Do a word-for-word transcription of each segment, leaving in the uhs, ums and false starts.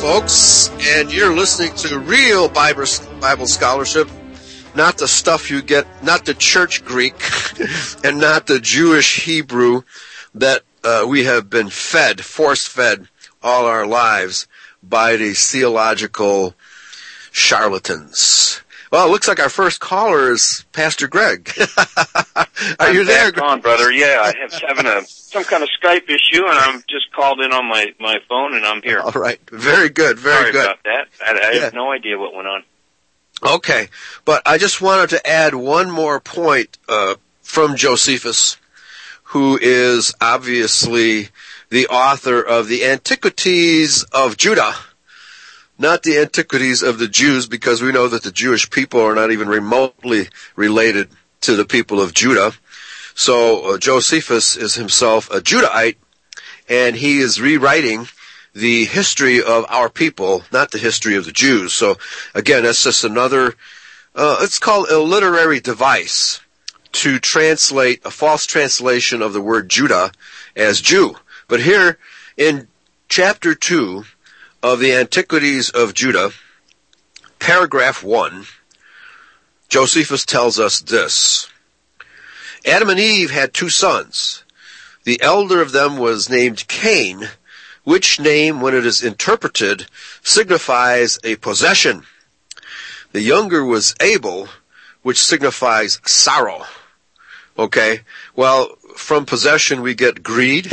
folks, and you're listening to real Bible, Bible scholarship, not the stuff you get, not the church Greek, and not the Jewish Hebrew that uh, we have been fed, force-fed all our lives by these theological charlatans. Well, it looks like our first caller is Pastor Greg. Are I'm you there? Back on, brother. Yeah, I have having a some kind of Skype issue, and I'm just called in on my my phone, and I'm here. All right. Very good. Very Sorry good. about that. I, I Yeah. have no idea what went on. Okay, but I just wanted to add one more point uh, from Josephus, who is obviously the author of the Antiquities of Judah, not the Antiquities of the Jews, because we know that the Jewish people are not even remotely related to the people of Judah. So uh, Josephus is himself a Judahite, and he is rewriting the history of our people, not the history of the Jews. So again, that's just another, uh, it's called a literary device to translate a false translation of the word Judah as Jew. But here in chapter two of the Antiquities of Judah, paragraph one, Josephus tells us this: Adam and Eve had two sons. The elder of them was named Cain, which name, when it is interpreted, signifies a possession. The younger was Abel, which signifies sorrow. Okay? Well, from possession we get greed,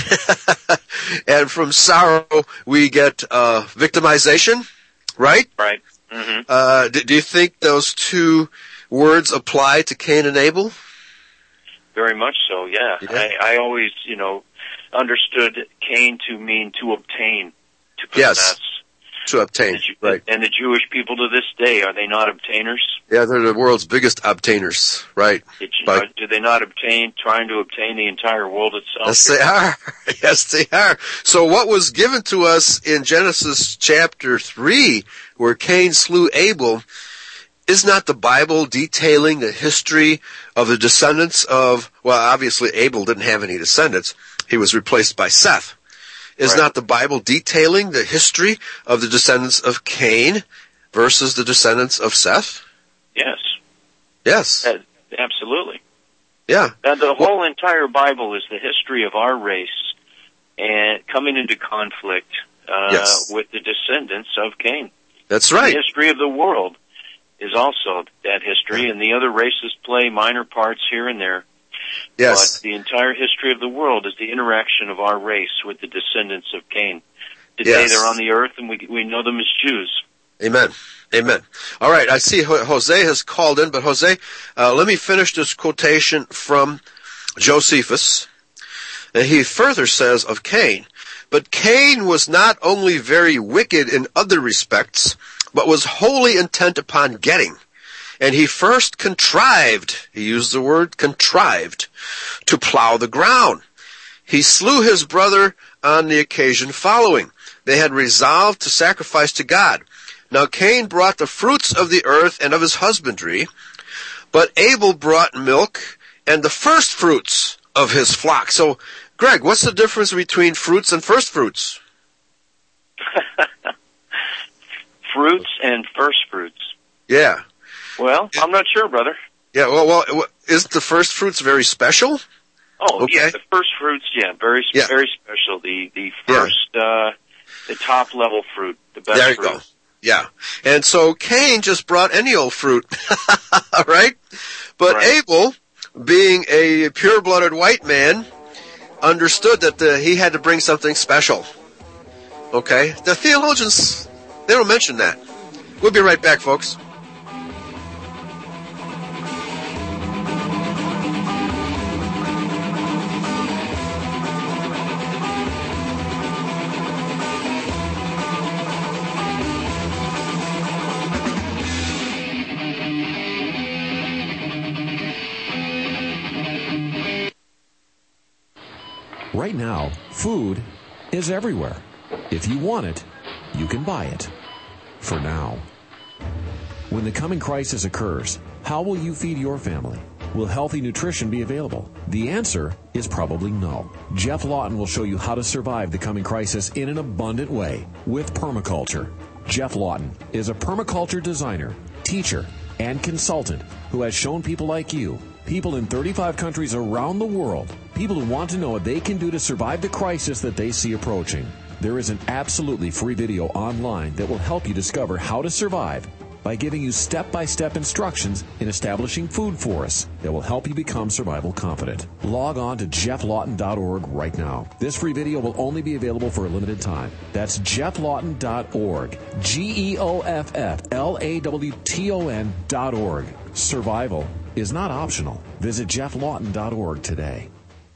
and from sorrow we get uh, victimization, right? Right. Mm-hmm. Uh, do, do you think those two words apply to Cain and Abel? Very much so, yeah. Yeah. I, I always, you know, understood Cain to mean to obtain, to possess. Yes, to obtain, And the, Ju- right. and the Jewish people to this day, are they not obtainers? Yeah, they're the world's biggest obtainers, right? Did you, By- know, do they not obtain, trying to obtain the entire world itself? Yes, they are. Yes, they are. So what was given to us in Genesis chapter three, where Cain slew Abel, is not the Bible detailing the history of the descendants of, well, obviously Abel didn't have any descendants. He was replaced by Seth. Is Right. not the Bible detailing the history of the descendants of Cain versus the descendants of Seth? Yes, Yes. uh, absolutely. Yeah. And the whole entire Bible is the history of our race and coming into conflict uh, Yes. with the descendants of Cain. That's right. The history of the world is also that history, and the other races play minor parts here and there. Yes. But the entire history of the world is the interaction of our race with the descendants of Cain. Today Yes. they're on the earth, and we we know them as Jews. Amen. Amen. All right, I see Ho- Jose has called in, but Jose, uh, let me finish this quotation from Josephus. And he further says of Cain, but Cain was not only very wicked in other respects, but was wholly intent upon getting. And he first contrived, he used the word contrived, to plow the ground. He slew his brother on the occasion following. They had resolved to sacrifice to God. Now Cain brought the fruits of the earth and of his husbandry, but Abel brought milk and the first fruits of his flock. So, Greg, what's the difference between fruits and first fruits? Fruits and first fruits. Yeah. Well, I'm not sure, brother. Yeah, well, well, isn't the first fruits very special? Oh, Okay. yeah, the first fruits, yeah, very, Yeah. very special. The the first, uh, the top level fruit, the best There you fruit. go. Yeah. And so Cain just brought any old fruit, right? But Right. Abel, being a pure-blooded white man, understood that the, he had to bring something special. Okay? The theologians, they don't mention that. We'll be right back, folks. Right now, food is everywhere. If you want it, you can buy it. For now. When the coming crisis occurs, how will you feed your family? Will healthy nutrition be available? The answer is probably no. Jeff Lawton will show you how to survive the coming crisis in an abundant way with permaculture. Jeff Lawton is a permaculture designer, teacher, and consultant who has shown people like you, people in thirty-five countries around the world, people who want to know what they can do to survive the crisis that they see approaching. There is an absolutely free video online that will help you discover how to survive by giving you step-by-step instructions in establishing food forests that will help you become survival confident. Log on to jeff lawton dot org right now. This free video will only be available for a limited time. That's jeff lawton dot org. G E O F F L A W T O N dot org. Survival is not optional. Visit jeff lawton dot org today.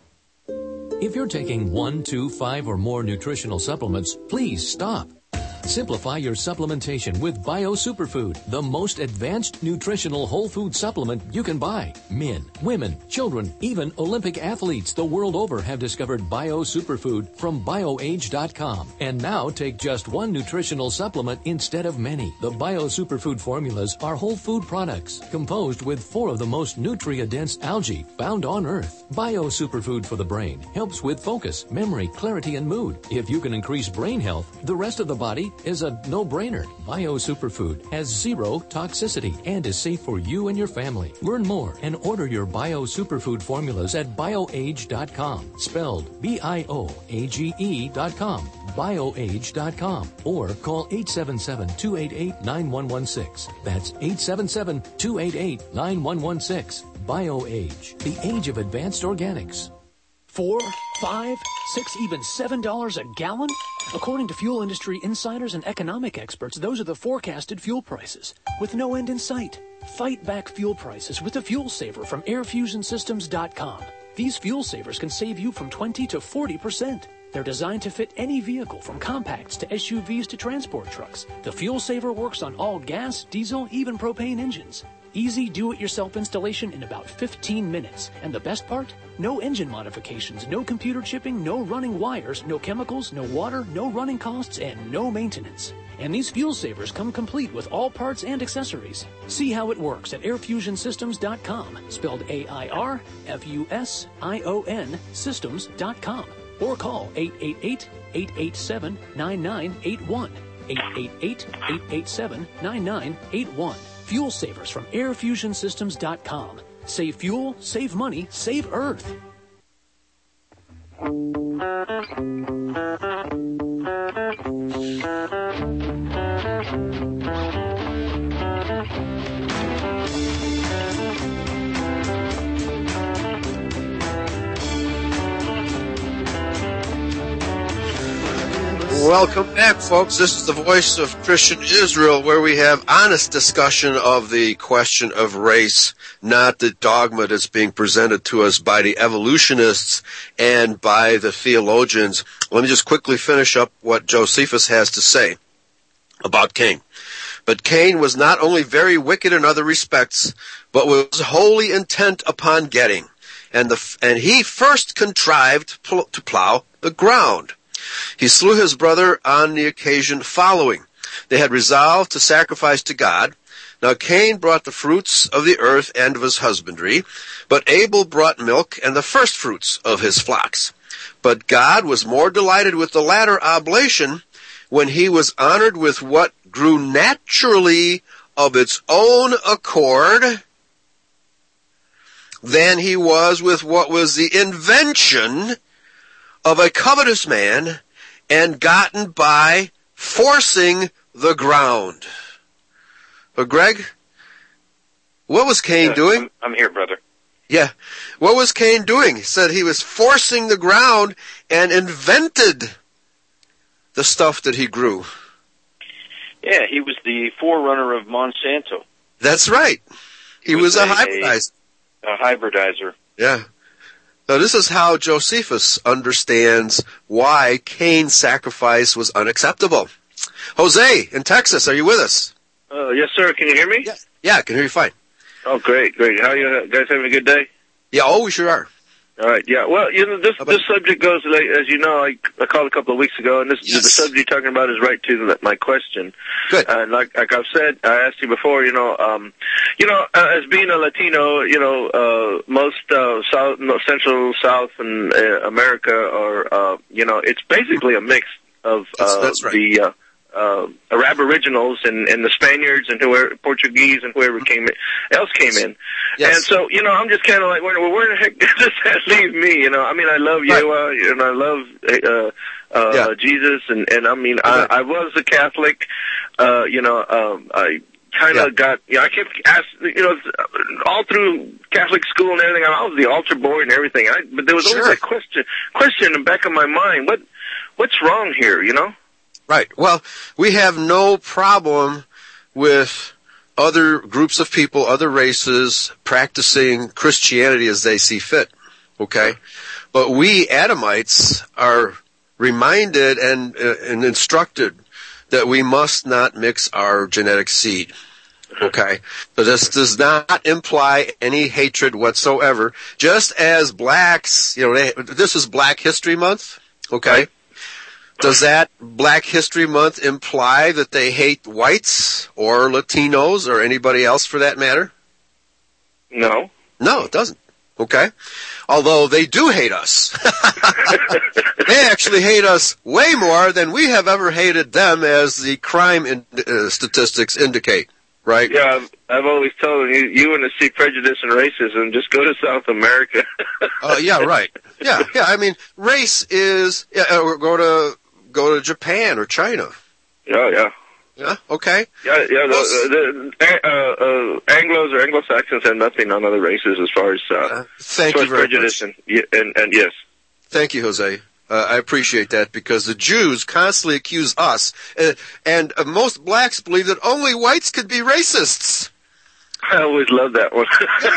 If you're taking one, two, five, or more nutritional supplements, please stop. Simplify your supplementation with Bio Superfood, the most advanced nutritional whole food supplement you can buy. Men, women, children, even Olympic athletes the world over have discovered Bio Superfood from bio age dot com. And now take just one nutritional supplement instead of many. The Bio Superfood formulas are whole food products composed with four of the most nutrient-dense algae found on Earth. Bio Superfood for the brain helps with focus, memory, clarity, and mood. If you can increase brain health, the rest of the body is a no-brainer. Bio Superfood has zero toxicity and is safe for you and your family. Learn more and order your Bio Superfood formulas at bio age dot com, spelled B I O A G E dot com, bio age dot com, or call eight seven seven, two eight eight, nine one one six. That's eight seven seven, two eight eight, nine one one six. BioAge, the age of advanced organics. Four, five, six, even seven dollars a gallon? According to fuel industry insiders and economic experts, those are the forecasted fuel prices, with no end in sight. Fight back fuel prices with the Fuel Saver from air fusion systems dot com. These fuel savers can save you from twenty to forty percent. They're designed to fit any vehicle, from compacts to S U Vs to transport trucks. The Fuel Saver works on all gas, diesel, even propane engines. Easy do-it-yourself installation in about fifteen minutes. And the best part? No engine modifications, no computer chipping, no running wires, no chemicals, no water, no running costs, and no maintenance. And these fuel savers come complete with all parts and accessories. See how it works at air fusion systems dot com, spelled A I R F U S I O N systems dot com. Or call eight eight eight, eight eight seven, nine nine eight one. eight eight eight, eight eight seven, nine nine eight one. Fuel Savers from air fusion systems dot com. Save fuel, save money, save Earth. Welcome back, folks. This is the Voice of Christian Israel, where we have honest discussion of the question of race, not the dogma that's being presented to us by the evolutionists and by the theologians. Let me just quickly finish up what Josephus has to say about Cain. But Cain was not only very wicked in other respects, but was wholly intent upon getting. And, the, and he first contrived to plow the ground. He slew his brother on the occasion following. They had resolved to sacrifice to God. Now Cain brought the fruits of the earth and of his husbandry, but Abel brought milk and the first fruits of his flocks. But God was more delighted with the latter oblation, when he was honored with what grew naturally of its own accord, than he was with what was the invention of a covetous man, and gotten by forcing the ground. But Greg, what was Cain yeah, doing? I'm, I'm here, brother. Yeah. What was Cain doing? He said he was forcing the ground and invented the stuff that he grew. Yeah, he was the forerunner of Monsanto. That's right. He, he was, was a, a hybridizer. A hybridizer. Yeah. Now, this is how Josephus understands why Cain's sacrifice was unacceptable. Jose, in Texas, are you with us? Uh, yes, sir. Can you hear me? Yeah, yeah, I can hear you fine. Oh, great, great. How are you guys having a good day? Yeah, oh, we sure are. All right, yeah. Well, you know, this this subject goes, like, as you know, I, I called a couple of weeks ago, and this Yes. the subject you're talking about is right to the, my question. Good. And like, like I've said, I asked you before, you know, um, you know, uh, as being a Latino, you know, uh, most uh, South, no, Central South and uh, America are, uh, you know, it's basically a mix of uh, That's- that's right. the. Uh, Uh, Arab Originals and, and the Spaniards and whoever, Portuguese and whoever came in, else came in. Yes. And so, you know, I'm just kind of like, where, where the heck does that leave me? You know, I mean, I love Right. Yahweh and I love, uh, uh, Yeah. Jesus and, and I mean, Right. I, I was a Catholic, uh, you know, um, I kind of Yeah. got, you know, I kept asking, you know, all through Catholic school and everything, I was the altar boy and everything. I, but there was always Sure. that question, question in the back of my mind, what, what's wrong here, you know? Right. Well, we have no problem with other groups of people, other races, practicing Christianity as they see fit. Okay? But we Adamites are reminded and, uh, and instructed that we must not mix our genetic seed. Okay? So this does not imply any hatred whatsoever. Just as blacks, you know, they, this is Black History Month. Okay? Right. Does that Black History Month imply that they hate whites or Latinos or anybody else for that matter? No. No, it doesn't. Okay? Although they do hate us. They actually hate us way more than we have ever hated them, as the crime in, uh, statistics indicate. Right? Yeah, I've, I've always told them, you, you want to see prejudice and racism, just go to South America. Uh, yeah, right. Yeah, yeah. I mean, race is, yeah, or go to, go to Japan or China. Yeah, yeah. Yeah, okay. Yeah, yeah. The, the, the uh, uh, Anglos or Anglo-Saxons have nothing on other races as far as, uh, Uh, thank as you far as very prejudice much. and, and, and yes. Thank you, Jose. Uh, I appreciate that, because the Jews constantly accuse us, uh, and uh, most blacks believe that only whites could be racists. I always love that one.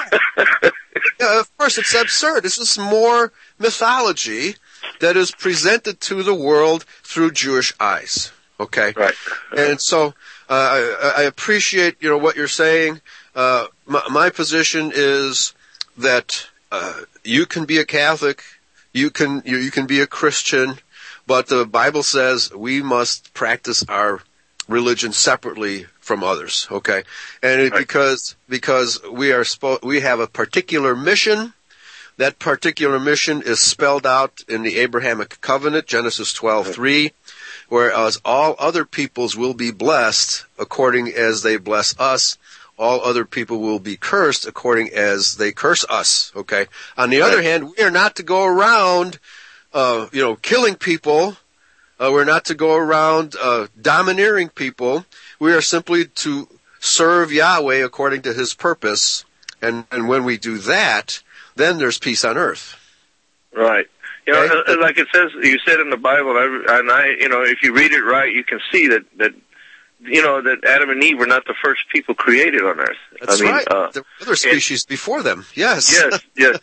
Yeah, of course, it's absurd. This is more mythology that is presented to the world through Jewish eyes. Okay? Right. And so uh, I, I appreciate, you know, what you're saying. Uh, my, my position is that uh, you can be a Catholic, you can you, you can be a Christian, but the Bible says we must practice our religion separately from others. Okay, and it, Right. because because we are spo- we have a particular mission. That particular mission is spelled out in the Abrahamic covenant, Genesis twelve three. Whereas all other peoples will be blessed according as they bless us, all other people will be cursed according as they curse us. Okay. On the other hand, we are not to go around, uh, you know, killing people. Uh, we're not to go around uh, domineering people. We are simply to serve Yahweh according to His purpose, and and when we do that, then there's peace on earth. Right. You know, Okay. uh, like it says, you said in the Bible, I- and I, you know, if you read it right, you can see that, that, you know, that Adam and Eve were not the first people created on earth. That's I mean, right. Uh, There were other species before them. Yes. yes, yes.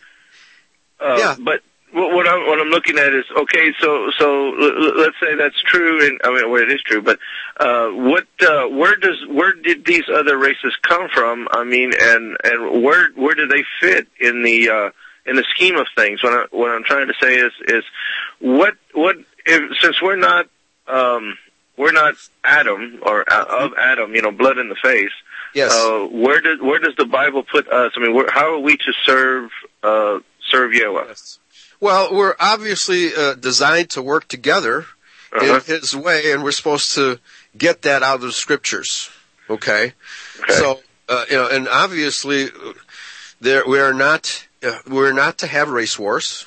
Uh, Yeah. But what, what I'm what I'm looking at is, okay, so so l- l- let's say that's true, and I mean, well, it is true, but uh, what uh, where does where did these other races come from? I mean, and and where where do they fit in the uh, in the scheme of things? What I, what I'm trying to say is is what what if, since we're not um, we're not Adam or uh, of Adam, you know, blood in the face. Yes. Uh, where does where does the Bible put us? I mean, where, how are we to serve uh, serve Yahweh? Yes. Well, we're obviously uh, designed to work together Uh-huh. in His way, and we're supposed to get that out of the Scriptures. Okay. Okay. So, uh, you know, and obviously, uh, there we are not uh, we're not to have race wars,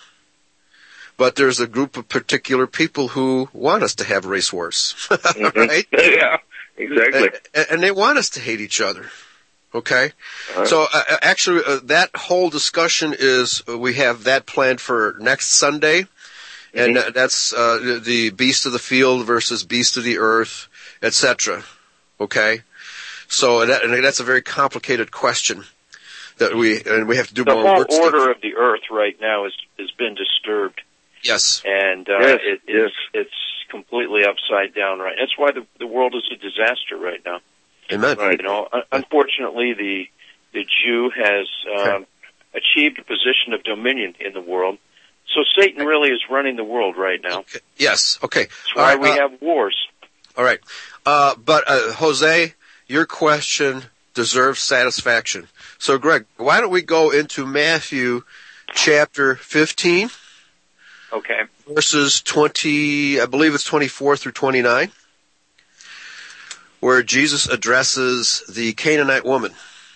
but there's a group of particular people who want us to have race wars, Mhm. right? Yeah, exactly. And, and they want us to hate each other. Okay. Uh-huh. So uh, actually, uh, that whole discussion is uh, we have that planned for next Sunday, and Mhm. uh, that's uh, the- the beast of the field versus beast of the earth, et cetera. Okay. So that, and that's a very complicated question that we and we have to do The more whole work stuff. order of the earth right now is has been disturbed, Yes. and uh, Yes, it, yes. it's it's completely upside down right. That's why the the world is a disaster right now. Amen. Right. You know, un- unfortunately, the the Jew has um, Okay. achieved a position of dominion in the world. So Satan really is running the world right now. Okay. Yes. Okay. That's why right, we uh, have wars. All right. Uh, but, uh, Jose, your question deserves satisfaction. So, Greg, why don't we go into Matthew chapter fifteen? Okay. Verses twenty, I believe it's twenty-four through twenty-nine, where Jesus addresses the Canaanite woman.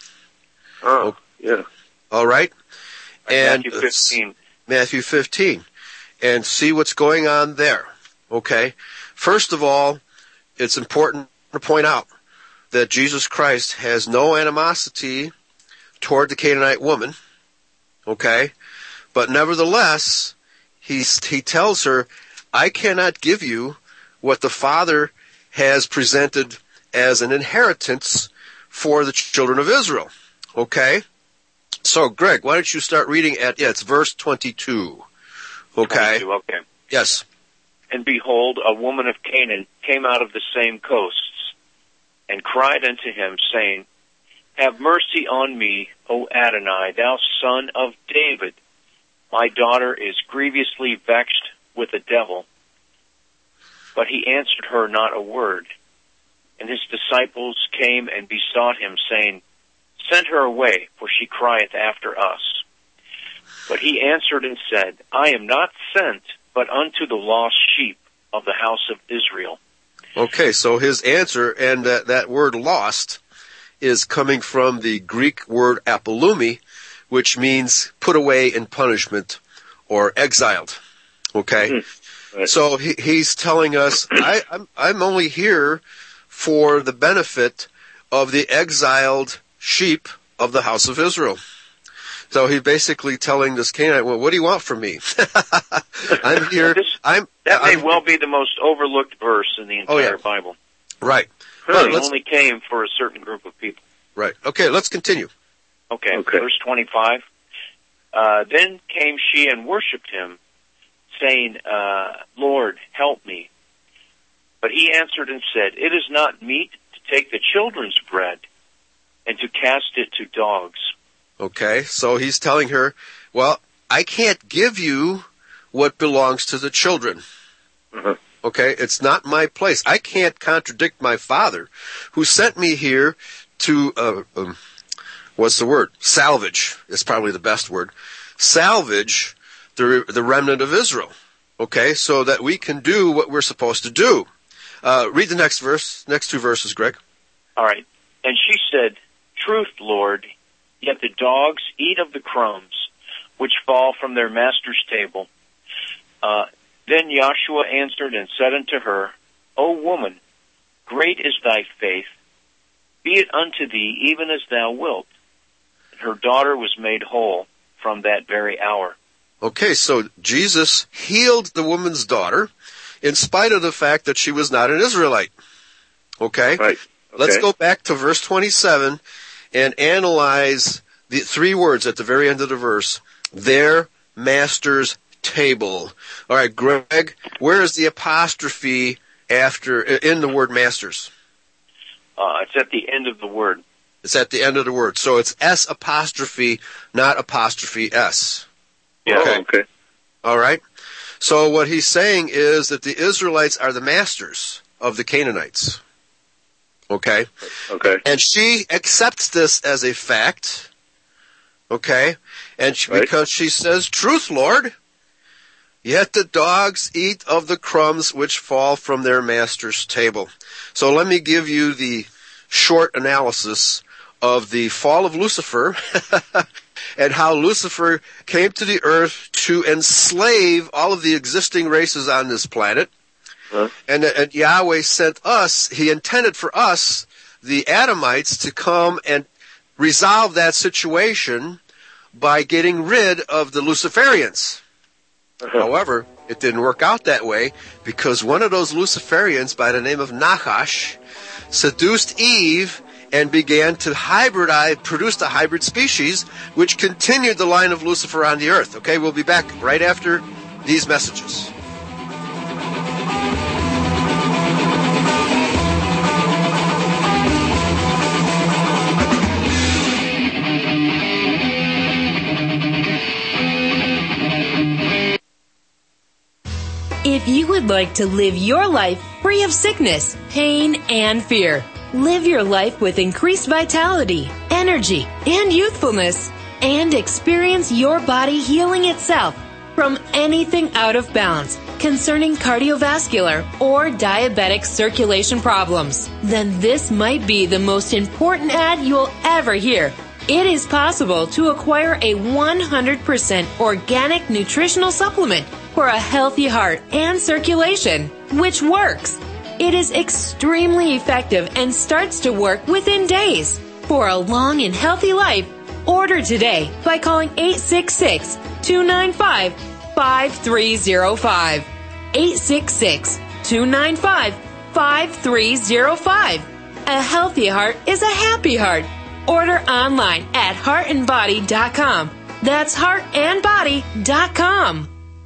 Oh, yeah. All right? And Matthew fifteen. Matthew fifteen. And see what's going on there. Okay? First of all, it's important to point out that Jesus Christ has no animosity toward the Canaanite woman. Okay? But nevertheless, he, he tells her, I cannot give you what the Father has presented as an inheritance for the children of Israel. Okay? So, Greg, why don't you start reading at, yeah, it's verse twenty-two. Okay? twenty-two, okay. Yes. And behold, a woman of Canaan came out of the same coasts, and cried unto him, saying, Have mercy on me, O Adonai, thou son of David. My daughter is grievously vexed with a devil. But he answered her not a word. And his disciples came and besought him, saying, Send her away, for she crieth after us. But he answered and said, I am not sent, but unto the lost sheep of the house of Israel. Okay, so his answer, and that, that word lost, is coming from the Greek word apolumi, which means put away in punishment or exiled. Okay? Mm-hmm. Right. So he, he's telling us, I, I'm, I'm only here for the benefit of the exiled sheep of the house of Israel. So he's basically telling this Canaanite, well, what do you want from me? I'm here. This, I'm, that may I'm, well be the most overlooked verse in the entire Oh, yeah. Bible. Right. It Well, let's, only came for a certain group of people. right. Okay, let's continue. Okay, Okay. verse twenty-five. Uh, then came she and worshipped him, saying, uh, Lord, help me. But he answered and said, It is not meet to take the children's bread and to cast it to dogs. Okay, so he's telling her, well, I can't give you what belongs to the children. Uh-huh. Okay, it's not my place. I can't contradict my Father, who sent me here to, uh, um, what's the word? Salvage is probably the best word. Salvage the the remnant of Israel. Okay, so that we can do what we're supposed to do. Uh, read the next verse, next two verses, Greg. All right. And she said, Truth, Lord, yet the dogs eat of the crumbs which fall from their master's table. Uh, then Joshua answered and said unto her, O woman, great is thy faith. Be it unto thee even as thou wilt. And her daughter was made whole from that very hour. Okay, so Jesus healed the woman's daughter in spite of the fact that she was not an Israelite. Okay? Right. Okay. Let's go back to verse twenty-seven and analyze the three words at the very end of the verse. Their master's table. All right, Greg, where is the apostrophe after in the word masters? Uh, it's at the end of the word. It's at the end of the word. So it's S apostrophe, not apostrophe S. Yeah. Oh, okay. All right? So what he's saying is that the Israelites are the masters of the Canaanites. Okay? Okay. And she accepts this as a fact. Okay? And she, Right. because she says, Truth, Lord, yet the dogs eat of the crumbs which fall from their master's table. So let me give you the short analysis of the fall of Lucifer and how Lucifer came to the earth to enslave all of the existing races on this planet. Huh? And, and Yahweh sent us, he intended for us, the Adamites, to come and resolve that situation by getting rid of the Luciferians. Uh-huh. However, it didn't work out that way because one of those Luciferians by the name of Nachash seduced Eve and began to hybridize, produced a hybrid species which continued the line of Lucifer on the earth. Okay, we'll be back right after these messages. you would like to live your life free of sickness, pain, and fear. Live your life with increased vitality, energy, and youthfulness, and experience your body healing itself from anything out of balance concerning cardiovascular or diabetic circulation problems, then this might be the most important ad you'll ever hear. It is possible to acquire a one hundred percent organic nutritional supplement for a healthy heart and circulation, which works. It is extremely effective and starts to work within days. For a long and healthy life, order today by calling eight six six, two nine five, five three zero five. eight six six, two nine five, five three zero five. A healthy heart is a happy heart. Order online at heart and body dot com. That's heart and body dot com.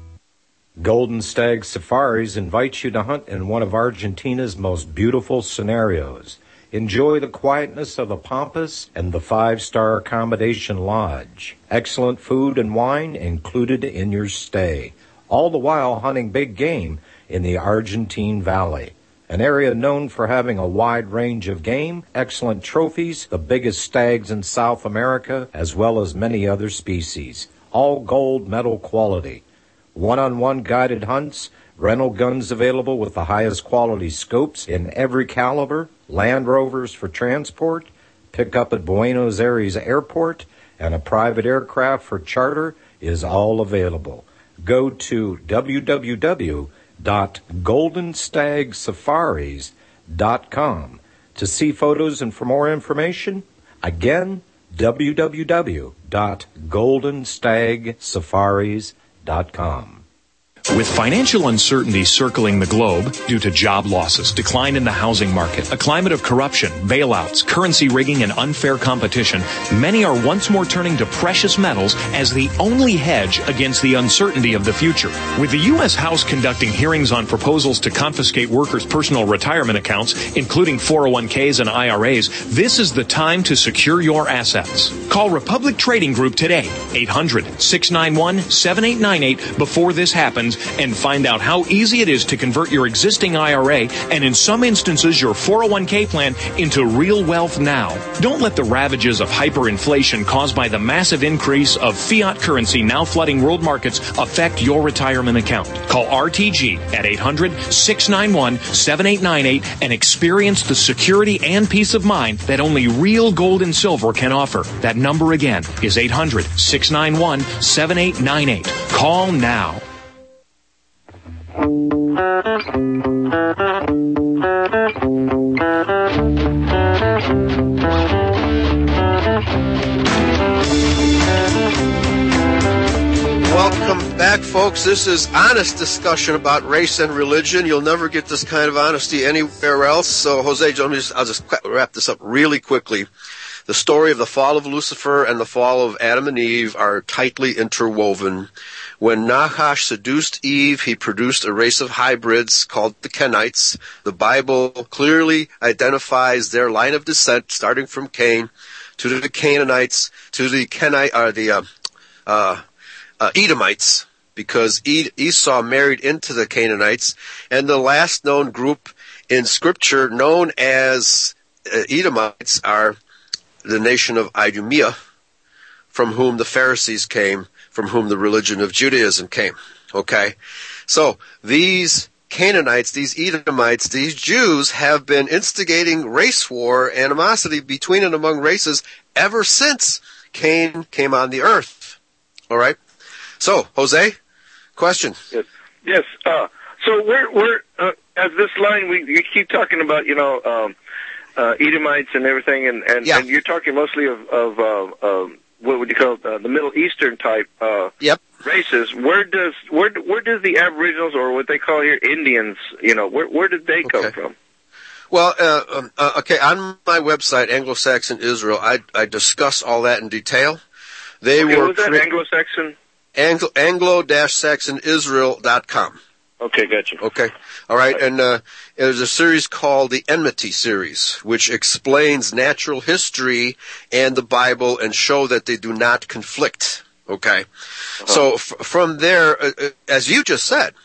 Golden Stag Safaris invites you to hunt in one of Argentina's most beautiful scenarios. Enjoy the quietness of the Pampas and the five-star accommodation lodge. Excellent food and wine included in your stay. All the while hunting big game in the Argentine Valley, an area known for having a wide range of game, excellent trophies, the biggest stags in South America, as well as many other species, all gold medal quality. One-on-one guided hunts, rental guns available with the highest quality scopes in every caliber, Land Rovers for transport, pick up at Buenos Aires Airport, and a private aircraft for charter is all available. Go to w w w dot golden stag safaris dot com to see photos and for more information. Again, w w w dot golden stag safaris dot com. With financial uncertainty circling the globe due to job losses, decline in the housing market, a climate of corruption, bailouts, currency rigging, and unfair competition, many are once more turning to precious metals as the only hedge against the uncertainty of the future. With the U S House conducting hearings on proposals to confiscate workers' personal retirement accounts, including four oh one k's and I R A's, this is the time to secure your assets. Call Republic Trading Group today, eight hundred, six nine one, seven eight nine eight, before this happens, and find out how easy it is to convert your existing I R A and in some instances your four oh one k plan into real wealth now. Don't let the ravages of hyperinflation caused by the massive increase of fiat currency now flooding world markets affect your retirement account. Call R T G at eight hundred, six nine one, seven eight nine eight and experience the security and peace of mind that only real gold and silver can offer. That number again is eight hundred, six nine one, seven eight nine eight. Call now. Welcome back, folks. This is honest discussion about race and religion. You'll never get this kind of honesty anywhere else. So, Jose, I'll just, I'll just wrap this up really quickly. The story of the fall of Lucifer and the fall of Adam and Eve are tightly interwoven. When Nahash seduced Eve, he produced a race of hybrids called the Kenites. The Bible clearly identifies their line of descent, starting from Cain to the Canaanites, to the Kenite, or the uh, uh, uh, Edomites, because Ed- Esau married into the Canaanites, and the last known group in Scripture, known as uh, Edomites, are the nation of Idumea, from whom the Pharisees came, from whom the religion of Judaism came. Okay? So, these Canaanites, these Edomites, these Jews have been instigating race war, animosity between and among races ever since Cain came on the earth. Alright? So, Jose, question. Yes. Yes. Uh, so we're, we're, uh, as this line, we, we keep talking about, you know, um, uh, Edomites and everything, and, and, yeah. and you're talking mostly of, of, uh, um, what would you call it, uh, the Middle Eastern type uh, yep. races. Where does where where does the Aboriginals, or what they call here Indians, you know, where where did they come okay. from? Well, uh, um, uh, okay, on my website, Anglo-Saxon Israel, I I discuss all that in detail. They okay, were what was that, Anglo-Saxon? Anglo Anglo-Saxon Israel dot com. Okay, gotcha. Okay, all right, and uh, there's a series called the Enmity Series, which explains natural history and the Bible and show that they do not conflict. Okay, uh-huh. so f- from there, uh, as you just said,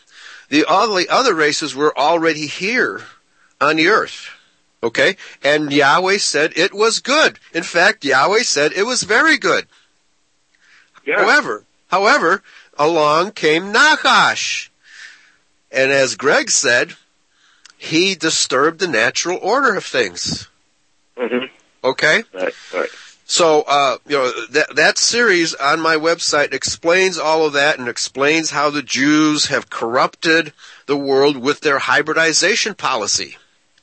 the all the other races were already here on the earth. Okay? And Yahweh said it was good. In fact, Yahweh said it was very good. Yeah. However, however, along came Nachash. And as Greg said, he disturbed the natural order of things. Mm-hmm. Okay? Right, right. So, uh, you know, that, that series on my website explains all of that and explains how the Jews have corrupted the world with their hybridization policy.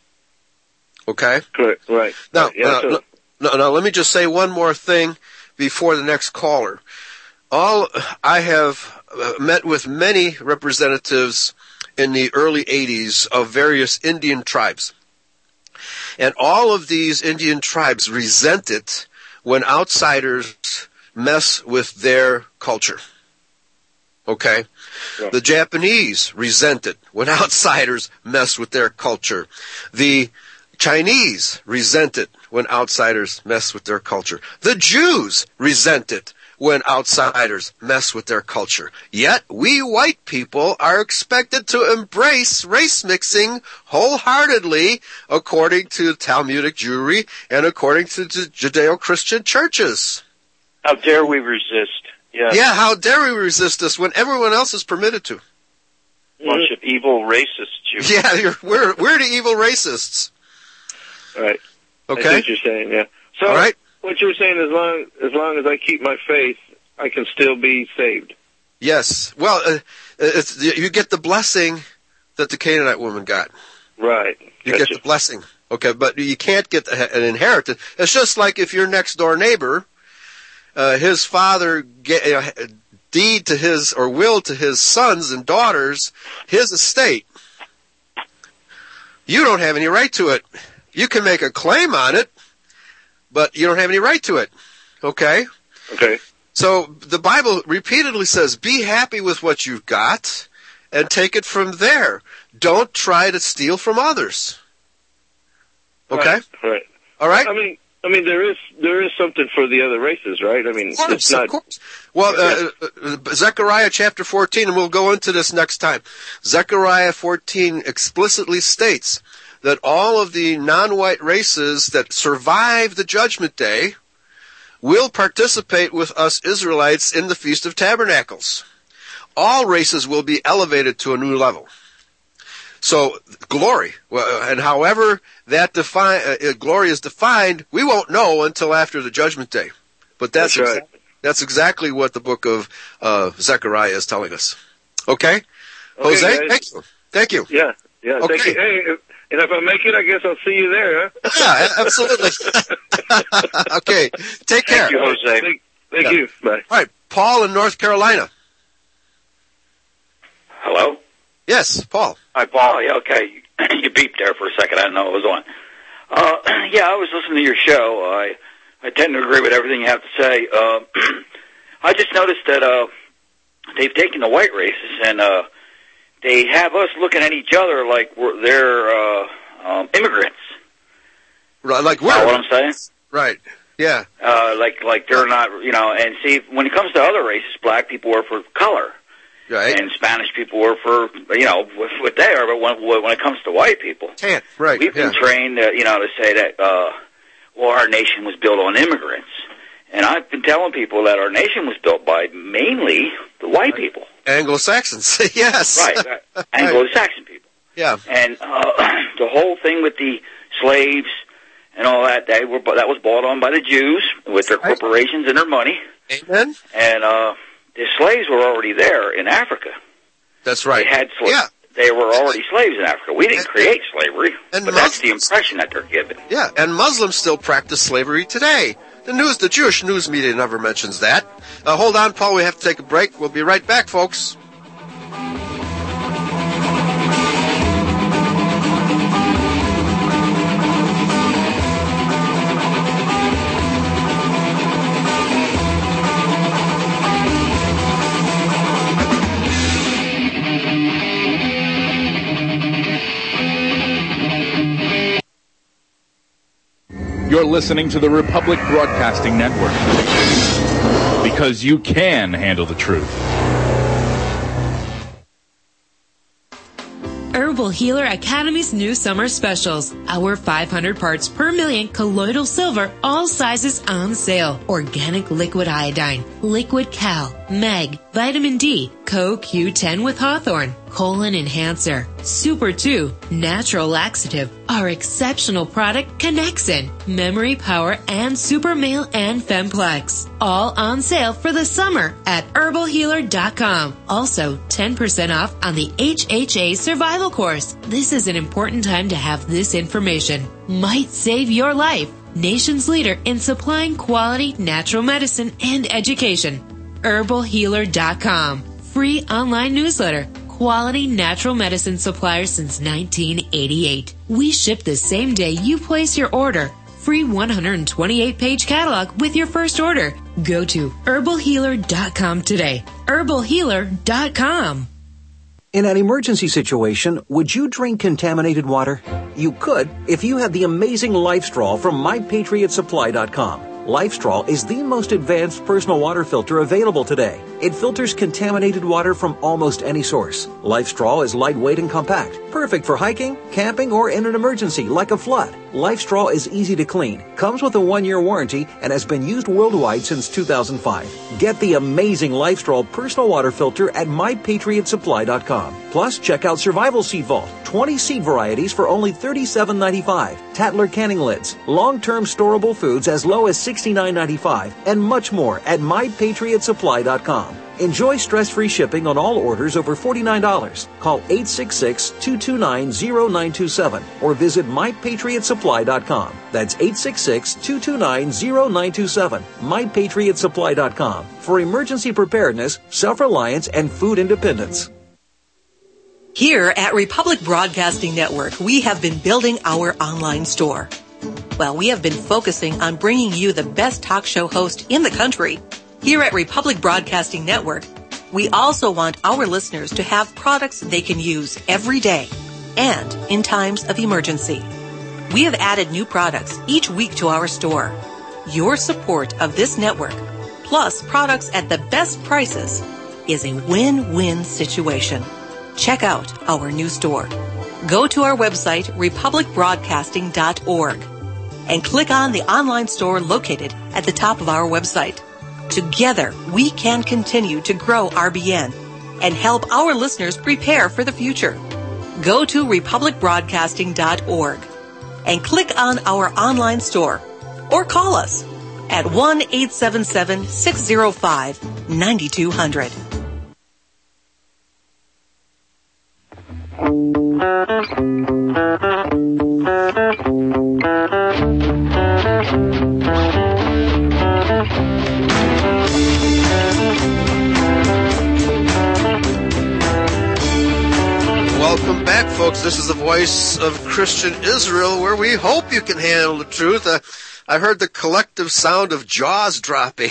Okay? Correct, right. Now, yeah, uh, so. no, no, let me just say one more thing before the next caller. All, I have uh, met with many representatives in the early eighties of various Indian tribes. And all of these Indian tribes resent it when outsiders mess with their culture. Okay? Yeah. The Japanese resent it when outsiders mess with their culture. The Chinese resent it when outsiders mess with their culture. The Jews resent it when outsiders mess with their culture. Yet, we white people are expected to embrace race mixing wholeheartedly according to Talmudic Jewry and according to the Judeo-Christian churches. How dare we resist? Yeah. Yeah, how dare we resist this when everyone else is permitted to? Bunch of evil racists, you. Yeah, you're, we're, we're the evil racists. Right. Okay? I see what you're saying, yeah. So, all right. What you're saying, as long as long as I keep my faith, I can still be saved. Yes. Well, uh, it's, you get the blessing that the Canaanite woman got. Right. You gotcha. get the blessing. Okay, but you can't get an inheritance. It's just like if your next door neighbor, uh, his father get, you know, deed to his or will to his sons and daughters his estate. You don't have any right to it. You can make a claim on it, but you don't have any right to it. Okay? Okay. So the Bible repeatedly says, be happy with what you've got and take it from there. Don't try to steal from others. Okay? Right. right. All right? I mean, I mean, there is there is something for the other races, right? I mean, of course, it's not. Of course. Well, uh, uh, Zechariah chapter fourteen, and we'll go into this next time. Zechariah fourteen explicitly states that all of the non-white races that survive the judgment day will participate with us Israelites in the Feast of Tabernacles. All races will be elevated to a new level. So, glory, and however that define, uh, glory is defined, we won't know until after the judgment day. But that's, that's right. Exactly, that's exactly what the book of uh, Zechariah is telling us. Okay? Okay, Jose, guys. thank you. Thank you. Yeah, yeah, okay. thank you. Hey, if, and if I make it, I guess I'll see you there, huh? Yeah, absolutely. Okay, take care. Thank you, Jose. Thank, thank Yeah. you. Bye. All right, Paul in North Carolina. Hello? Yes, Paul. Hi, Paul. Oh, yeah, okay. You beeped there for a second. I didn't know it was on. Uh, yeah, I was listening to your show. I I tend to agree with everything you have to say. Uh, I just noticed that uh, they've taken the white races and uh, they have us looking at each other like we're they're uh, um, immigrants. Right, like You know we're what I'm saying? right. Yeah. Uh, like like they're not, you know. And see, when it comes to other races, black people are for color. Right. And Spanish people were for, you know, what they are, but when, when it comes to white people, Can't. Right. we've been yeah. trained, uh, you know, to say that, uh, well, our nation was built on immigrants. And I've been telling people that our nation was built by mainly the white people. Anglo-Saxons. Yes. Right, right. Anglo-Saxon people. Yeah. And uh, the whole thing with the slaves and all that, they were, that was bought on by the Jews with their Right. corporations and their money. Amen. And uh, the slaves were already there in Africa. That's right. They had slaves. Yeah. They were already slaves in Africa. We didn't And- create slavery, and but that's the Muslims- impression that they're given. Yeah, and Muslims still practice slavery today. The news, the Jewish news media never mentions that. Uh, hold on, Paul, we have to take a break. We'll be right back, folks. You're listening to the Republic Broadcasting Network. Because you can handle the truth. Herbal Healer Academy's new summer specials. Our five hundred parts per million colloidal silver, all sizes on sale. Organic liquid iodine, liquid cal, mag, vitamin D, Co Q ten with Hawthorne, colon enhancer, Super two, natural laxative, our exceptional product Connexin, memory power, and Super Male and Femplex. All on sale for the summer at herbal healer dot com. Also, ten percent off on the H H A Survival Course. This is an important time to have this information. Might save your life. Nation's leader in supplying quality natural medicine and education. herbal healer dot com. Free online newsletter. Quality natural medicine supplier since nineteen eighty-eight. We ship the same day you place your order. Free one hundred twenty-eight page catalog with your first order. Go to herbal healer dot com today. herbal healer dot com. In an emergency situation, would you drink contaminated water? You could if you had the amazing LifeStraw from my patriot supply dot com. LifeStraw is the most advanced personal water filter available today. It filters contaminated water from almost any source. LifeStraw is lightweight and compact, perfect for hiking, camping, or in an emergency like a flood. LifeStraw is easy to clean, comes with a one-year warranty, and has been used worldwide since two thousand five. Get the amazing LifeStraw personal water filter at my patriot supply dot com. Plus, check out Survival Seed Vault, twenty seed varieties for only thirty-seven ninety-five. Tattler canning lids, long-term storable foods as low as sixty-nine ninety-five, and much more at my patriot supply dot com. Enjoy stress-free shipping on all orders over forty-nine dollars. Call eight six six, two two nine, zero nine two seven or visit my patriot supply dot com. That's eight six six, two two nine, zero nine two seven. my patriot supply dot com for emergency preparedness, self-reliance, and food independence. Here at Republic Broadcasting Network, we have been building our online store. Well, we have been focusing on bringing you the best talk show host in the country. Here at Republic Broadcasting Network, we also want our listeners to have products they can use every day and in times of emergency. We have added new products each week to our store. Your support of this network, plus products at the best prices, is a win-win situation. Check out our new store. Go to our website, republic broadcasting dot org, and click on the online store located at the top of our website. Together, we can continue to grow R B N and help our listeners prepare for the future. Go to republic broadcasting dot org and click on our online store or call us at one eight seven seven, six zero five, nine two zero zero. Welcome back, folks. This is the Voice of Christian Israel, where we hope you can handle the truth. Uh, I heard the collective sound of jaws dropping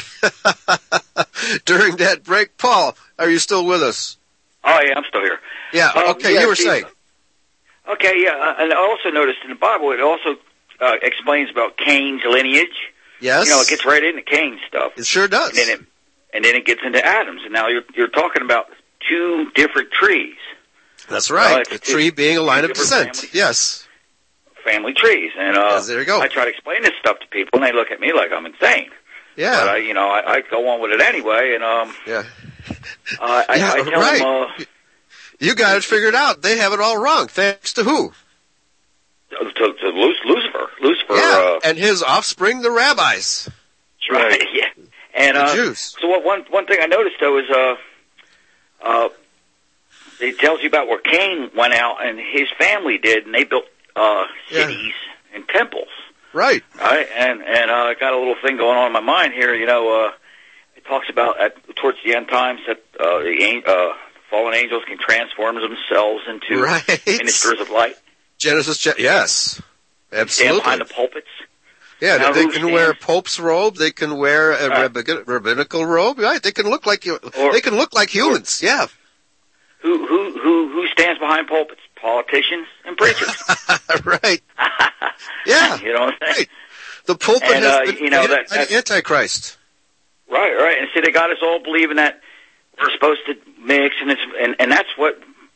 during that break. Paul, are you still with us? Oh, yeah, I'm still here. Yeah, um, okay, yeah, you were see, saying. Okay, yeah, and I also noticed in the Bible it also uh, explains about Cain's lineage. Yes. You know, it gets right into Cain's stuff. It sure does. And then it, and then it gets into Adam's. And now you're you're talking about two different trees. That's right. Uh, the tree being a line of descent. Family, yes. Family trees. And uh, yes, there you go. I try to explain this stuff to people, and they look at me like I'm insane. Yeah. But I, you know, I, I go on with it anyway, and um, yeah. uh, I, yeah, I tell right. them. Uh, you got it figured out. They have it all wrong. Thanks to who? To, to Lucifer. Lucifer. Yeah, uh, and his offspring, the rabbis. That's right. Yeah. And the uh, Jews. So what, one one thing I noticed though is uh, uh, it tells you about where Cain went out and his family did, and they built uh cities yeah. and temples. Right. Right. And and uh, I got a little thing going on in my mind here. You know, uh, it talks about at towards the end times that uh, the uh, fallen angels can transform themselves into right. ministers of light. Genesis, yes, absolutely. Stand behind the pulpits. Yeah, now, they can stands? wear Pope's robe. They can wear a right. rabbinical, rabbinical robe. Right? They can look like you. Or, they can look like humans. Or, yeah. Who who who who stands behind pulpits? Politicians and preachers. right. Yeah. You know what I'm saying? Right. The pulpit and, has uh, been you know, that, that, Antichrist. Right, right. And see, they got us all believing that we're supposed to mix, and it's and, and that's what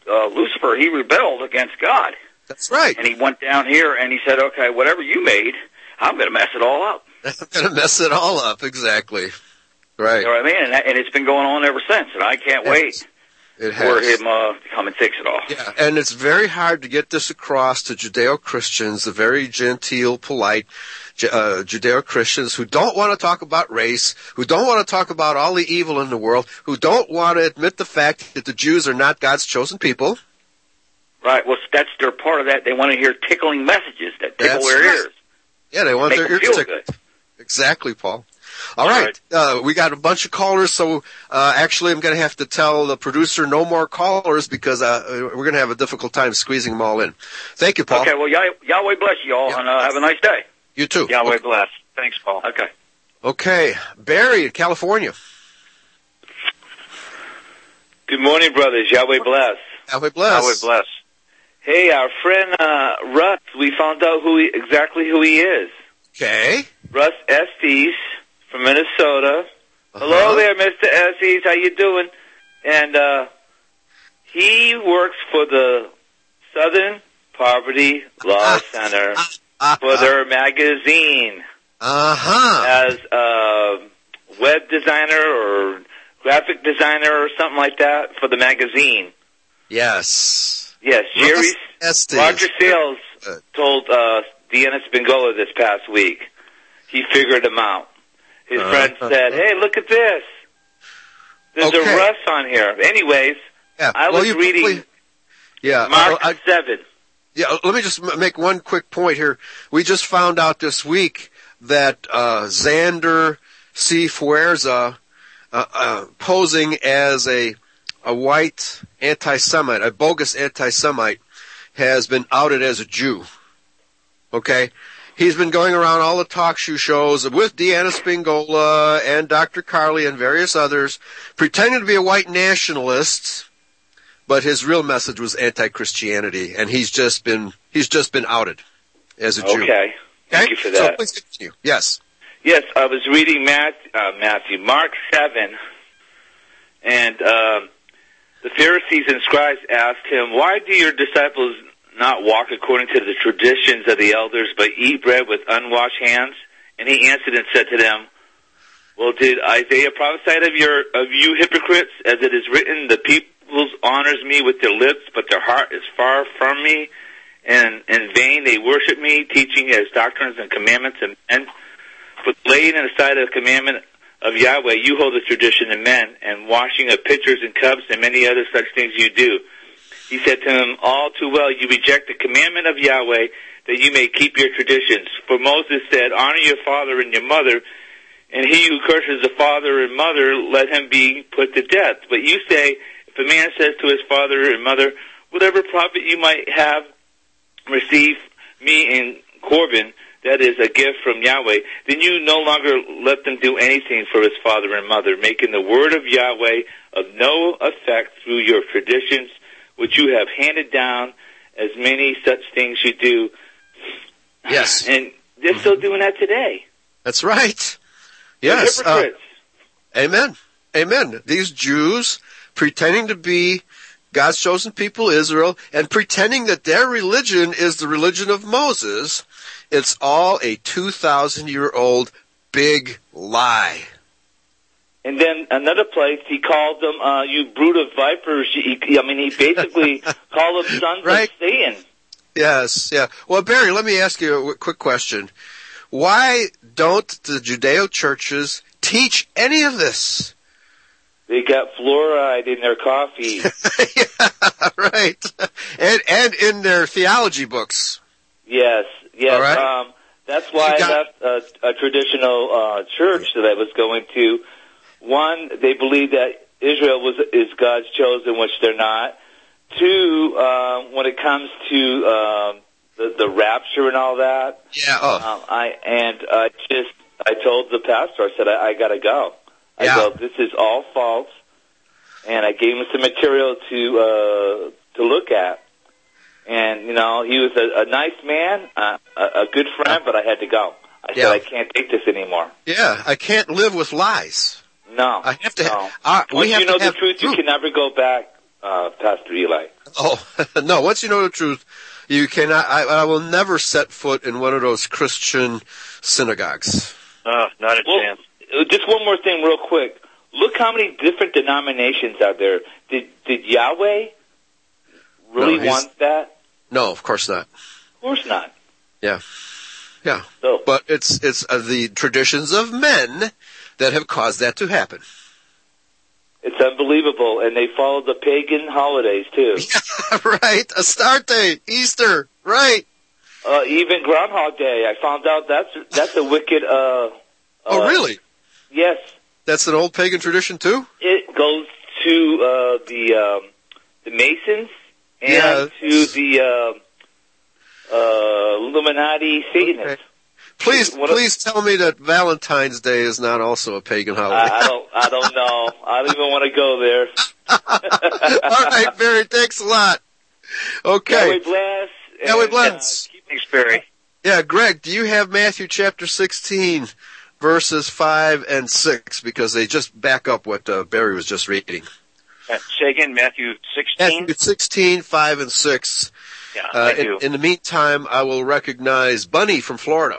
uh, Lucifer, he rebelled against God. That's right. And he went down here and he said, okay, whatever you made, I'm going to mess it all up. I'm going to mess it all up, exactly. Right. You know what I mean? And, that, and it's been going on ever since, and I can't yes. wait it for has. him uh, to come and fix it all. Yeah, and it's very hard to get this across to Judeo-Christians, the very genteel, polite uh, Judeo-Christians who don't want to talk about race, who don't want to talk about all the evil in the world, who don't want to admit the fact that the Jews are not God's chosen people. Right. Well, that's their part of that. They want to hear tickling messages that tickle That's their right. ears. Yeah, they want Make their them ears feel tickled. good. Exactly, Paul. All right, uh, we got a bunch of callers, so uh, actually I'm going to have to tell the producer no more callers because uh, we're going to have a difficult time squeezing them all in. Thank you, Paul. Okay, well, Yah- Yahweh bless you all, yeah. and uh, have a nice day. You too. Yahweh okay. bless. Thanks, Paul. Okay. Okay, Barry in California. Good morning, brothers. Yahweh bless. Yahweh bless. Yahweh bless. Hey, our friend uh, Russ, we found out who he, exactly who he is. Okay. Russ Estes from Minnesota. Uh-huh. Hello there, Mister Estes. How you doing? And uh, he works for the Southern Poverty Law Center for their magazine uh-huh. as a web designer or graphic designer or something like that for the magazine. Yes. Yes, Jerry Estes. Roger Sales told uh, Deanna Spingola this past week. He figured him out. His uh, friend uh, said, hey, look at this. There's okay. a Russ on here. Anyways, yeah. I well, was reading probably, yeah, Mark I, I, seven. Yeah, let me just make one quick point here. We just found out this week that uh, Xander C. Fuerza, uh, uh, posing as a a white anti-Semite, a bogus anti-Semite, has been outed as a Jew. Okay? He's been going around all the talk show shows with Deanna Spingola and Doctor Carly and various others, pretending to be a white nationalist, but his real message was anti-Christianity, and he's just been he's just been outed as a Jew. Okay. Thank you for that. So please continue. Yes. Yes, I was reading Matthew, uh, Matthew Mark seven, and um, the Pharisees and scribes asked him, why do your disciples not walk according to the traditions of the elders, but eat bread with unwashed hands? And he answered and said to them, well, did Isaiah prophesy of your of you hypocrites, as it is written, the people honors me with their lips, but their heart is far from me, and in vain they worship me, teaching as doctrines and commandments of men. But laying aside the commandment of Yahweh, you hold the tradition of men, and washing of pitchers and cups and many other such things you do. He said to him, all too well, you reject the commandment of Yahweh, that you may keep your traditions. For Moses said, honor your father and your mother, and he who curses the father and mother, let him be put to death. But you say, if a man says to his father and mother, whatever profit you might have, receive me in Corban, that is a gift from Yahweh, then you no longer let them do anything for his father and mother, making the word of Yahweh of no effect through your traditions, which you have handed down, as many such things you do. Yes. And they're still doing that today. That's right. Yes. They're hypocrites. Uh, amen. Amen. These Jews pretending to be God's chosen people, Israel, and pretending that their religion is the religion of Moses, it's all a two thousand year old big lie. And then another place, he called them, uh, you brood of vipers. He, I mean, he basically called them sons right? of Satan. Yes, yeah. Well, Barry, let me ask you a quick question. Why don't the Judeo churches teach any of this? They got fluoride in their coffee. Yeah, right. And, and in their theology books. Yes, yes. All right. Um, that's why got, I left a, a traditional uh, church that I was going to. One, they believe that Israel was is God's chosen, which they're not. Two, uh, when it comes to uh, the, the rapture and all that, yeah. Oh. Um, I and I just I told the pastor, I said I, I got to go. I yeah. go, this is all false, and I gave him some material to uh, to look at. And you know, he was a, a nice man, uh, a, a good friend, but I had to go. I yeah. said I can't take this anymore. Yeah, I can't live with lies. No, I have to. No. Ha- uh, Once we have you know to have the truth, proof. you can never go back uh, Pastor Eli. Oh, no, once you know the truth, you cannot, I, I will never set foot in one of those Christian synagogues. Uh, not a well, chance. Just one more thing real quick. Look how many different denominations out there. Did, did Yahweh really no, want that? No, of course not. Of course not. Yeah. Yeah. So, but it's, it's uh, the traditions of men that have caused that to happen. It's unbelievable, and they follow the pagan holidays, too. Right, Astarte, Easter, right. Uh, even Groundhog Day, I found out that's that's a wicked... Uh, oh, uh, really? Yes. That's an old pagan tradition, too? It goes to uh, the um, the Masons and yeah. to the uh, uh, Illuminati Satanists. Okay. Please, what please tell me that Valentine's Day is not also a pagan holiday. I, I don't, I don't know. I don't even want to go there. All right, Barry, thanks a lot. Okay. Yahweh bless. Yahweh bless. Uh, Thanks, Barry. Yeah, Greg, do you have Matthew chapter sixteen, verses five and six? Because they just back up what uh, Barry was just reading. Uh, say again, Matthew sixteen? Matthew sixteen, five and six. Yeah, uh, I do. In, in the meantime, I will recognize Bunny from Florida.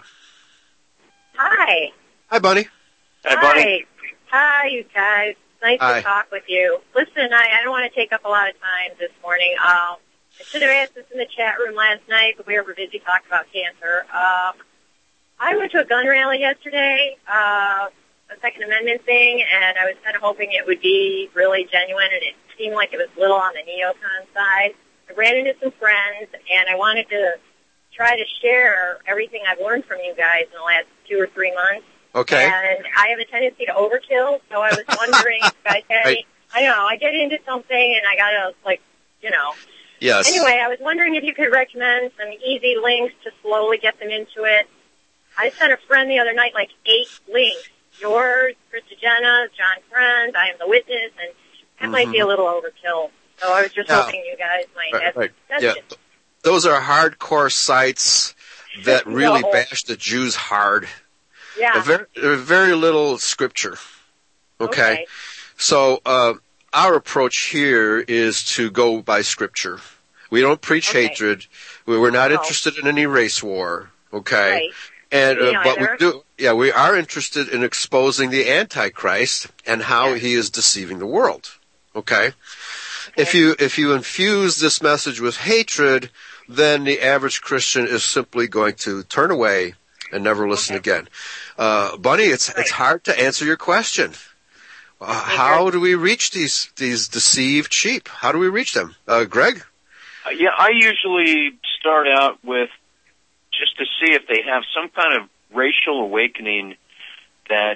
Hi. Hi, Bunny. Hi, Bunny. Hi, you guys. Nice Hi. to talk with you. Listen, I, I don't want to take up a lot of time this morning. Um, I should have asked this in the chat room last night, but we were busy talking about cancer. Um, I went to a gun rally yesterday, uh, a Second Amendment thing, and I was kind of hoping it would be really genuine, and it seemed like it was a little on the neocon side. I ran into some friends, and I wanted to try to share everything I've learned from you guys in the last two or three months. Okay. And I have a tendency to overkill, so I was wondering if you guys had any, I don't know, I get into something and I gotta, like, you know. Yes. Anyway, I was wondering if you could recommend some easy links to slowly get them into it. I sent a friend the other night like eight links. Yours, Christogena's, John Friends, I Am the Witness, and that mm-hmm. might be a little overkill. So I was just yeah. hoping you guys might right, have right. suggestions. Yeah. Those are hardcore sites that really No. bash the Jews hard. Yeah. Very, very little scripture. Okay. Okay. So, uh, our approach here is to go by scripture. We don't preach Okay. hatred. We- We're not No. interested in any race war. Okay. Right. And, Me uh, but we either. do, yeah, we are interested in exposing the Antichrist and how Yes. he is deceiving the world. Okay. If you, if you infuse this message with hatred, then the average Christian is simply going to turn away and never listen Okay. again. Uh, Bunny, it's, Right. it's hard to answer your question. Uh, how do we reach these, these deceived sheep? How do we reach them? Uh, Greg? Uh, yeah, I usually start out with just to see if they have some kind of racial awakening that,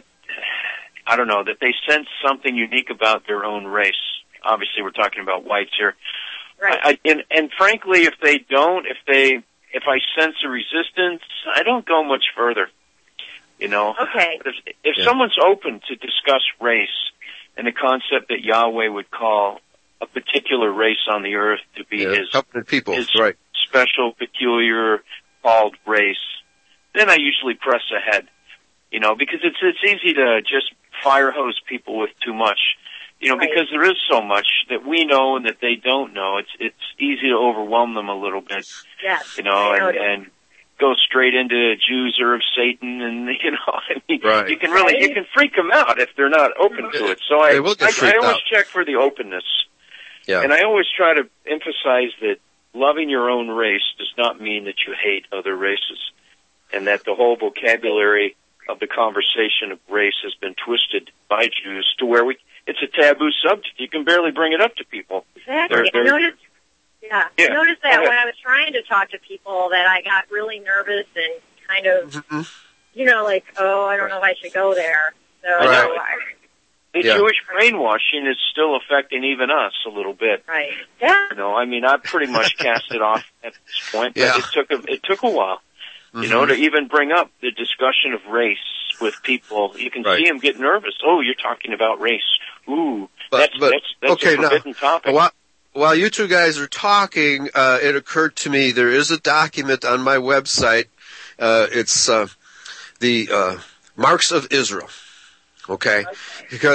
I don't know, that they sense something unique about their own race. Obviously, we're talking about whites here. Right. I, I, and, and frankly, if they don't, if they, if I sense a resistance, I don't go much further. You know? Okay. But if, if Yeah. someone's open to discuss race and the concept that Yahweh would call a particular race on the earth to be Yeah, his, covenant people, his right. special, peculiar, called race, then I usually press ahead. You know, because it's it's easy to just fire hose people with too much. You know, Right. because there is so much that we know and that they don't know. It's it's easy to overwhelm them a little bit. Yes. You know, I and, noticed. and go straight into Jews are of Satan, and you know, I mean, Right. you can really Right. you can freak them out if they're not open to it. So I They will get I, I freaked always out. check for the openness, Yeah. and I always try to emphasize that loving your own race does not mean that you hate other races, and that the whole vocabulary of the conversation of race has been twisted by Jews to where we it's a taboo subject. You can barely bring it up to people. Exactly. They're- I they're- noticed, yeah, Yeah. I noticed Go that ahead. when I was trying to talk to people that I got really nervous and kind of, Mm-hmm. you know, like, oh, I don't know if I should go there. So, Right. I, The Yeah. Jewish brainwashing is still affecting even us a little bit. right. Yeah. You know, I mean, I've pretty much cast it off at this point, but Yeah. it took a, it took a while, you Mhm. know, to even bring up the discussion of race with people. You can Right. see them get nervous. Oh, you're talking about race. Ooh, But- that's but- that's that's okay, a now, forbidden topic. While, while you two guys are talking, uh, it occurred to me there is a document on my website. Uh, it's uh, the uh, Marks of Israel. Okay? Because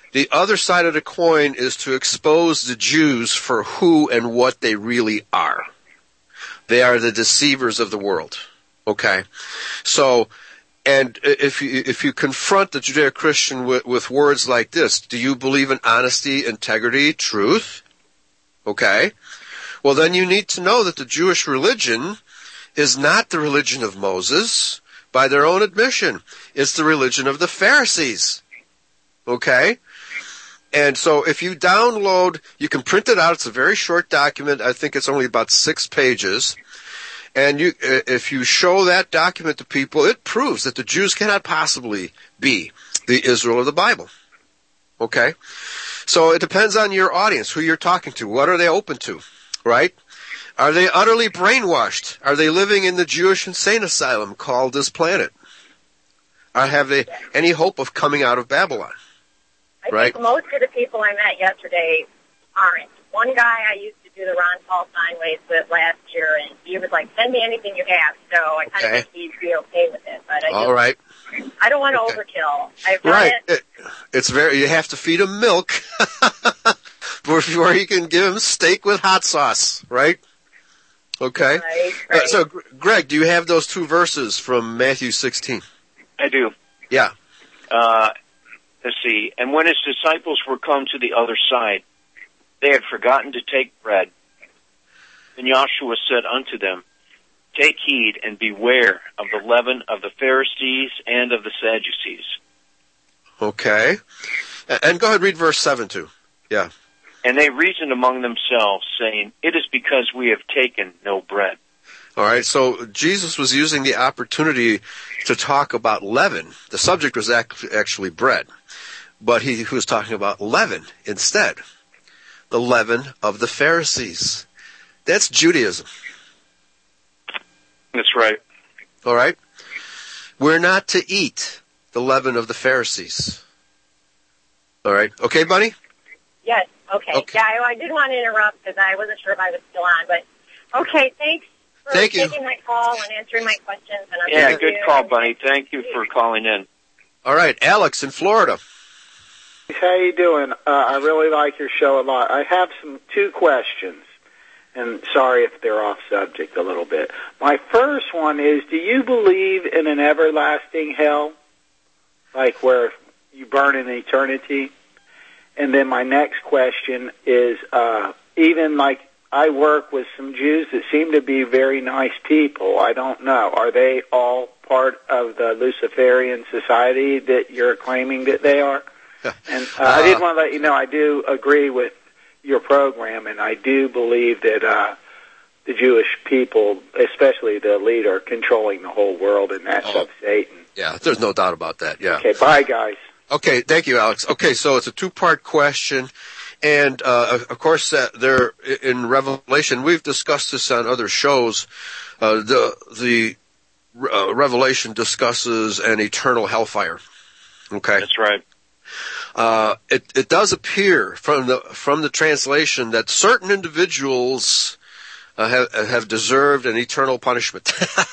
The other side of the coin is to expose the Jews for who and what they really are. They are the deceivers of the world. Okay? So, and if you, if you confront the Judeo-Christian with, with words like this, do you believe in honesty, integrity, truth? Okay? Well, then you need to know that the Jewish religion is not the religion of Moses, by their own admission. It's the religion of the Pharisees. Okay? And so if you download, you can print it out. It's a very short document. I think it's only about six pages. And you, if you show that document to people, it proves that the Jews cannot possibly be the Israel of the Bible. Okay? So it depends on your audience, who you're talking to. What are they open to? Right? Are they utterly brainwashed? Are they living in the Jewish insane asylum called this planet? Or have they any hope of coming out of Babylon? I right? think most of the people I met yesterday aren't. One guy I used to do the Ron Paul Steinways with last year, and he was like, send me anything you have. So I kind okay. of think he'd be okay with it. But I All just, right. I don't want to okay. overkill. I've done right. it. it. It's very, you have to feed him milk before you can give him steak with hot sauce, right? Okay. Right, right. Uh, so, Greg, do you have those two verses from Matthew sixteen? I do. Yeah. Uh, let's see. And when his disciples were come to the other side, they had forgotten to take bread. And Joshua said unto them, take heed and beware of the leaven of the Pharisees and of the Sadducees. Okay. And go ahead, read verse seven too. Yeah. And they reasoned among themselves, saying, it is because we have taken no bread. All right, so Jesus was using the opportunity to talk about leaven. The subject was actually bread, but he was talking about leaven instead. The leaven of the Pharisees. That's Judaism. That's right. All right? We're not to eat the leaven of the Pharisees. All right? Okay, buddy? Yes. Okay. okay. Yeah, I, I didn't want to interrupt because I wasn't sure if I was still on, but okay, thanks for Thank you. taking my call and answering my questions. And I'm yeah, good you. call, Bunny. Thank you for calling in. All right, Alex in Florida. How you doing? Uh, I really like your show a lot. I have some two questions, and sorry if they're off subject a little bit. My first one is, do you believe in an everlasting hell, like where you burn in eternity? And then my next question is, uh, even like I work with some Jews that seem to be very nice people. I don't know. Are they all part of the Luciferian society that you're claiming that they are? And uh, I did want to let you know I do agree with your program, and I do believe that uh, the Jewish people, especially the elite, are controlling the whole world, and that's oh. of Satan. Yeah, there's no doubt about that, yeah. Okay, bye, guys. Okay, thank you, Alex. Okay, so it's a two-part question, and uh, of course, uh, there in Revelation, we've discussed this on other shows. Uh, the the uh, Revelation discusses an eternal hellfire. Okay, that's right. Uh, it it does appear from the from the translation that certain individuals uh, have have deserved an eternal punishment.